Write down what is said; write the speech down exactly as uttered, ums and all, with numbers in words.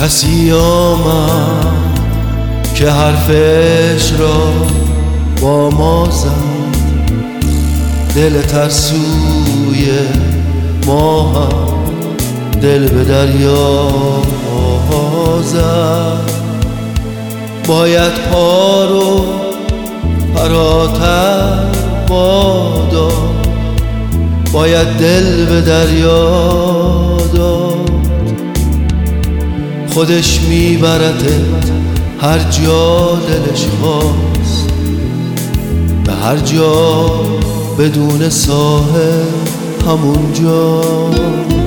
کسی آمد که حرفش را با ما زد، دل ترسوی ما هم دل به دریا زد. باید پا رو فراتر بادا، باید دل به دریا داد. خودش میبرتت هر جا دلش خواست، به هر جا بدون ساحل همون جا.